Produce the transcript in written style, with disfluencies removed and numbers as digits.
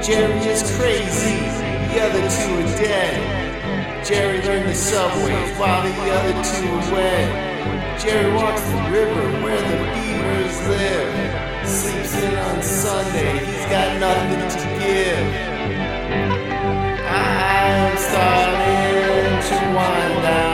Jerry is crazy, the other two are dead. Jerry learned the subway while the other two are wed. Jerry walks the river where the beavers live. Sleeps in on Sunday, he's got nothing to give. I'm starting to wind down.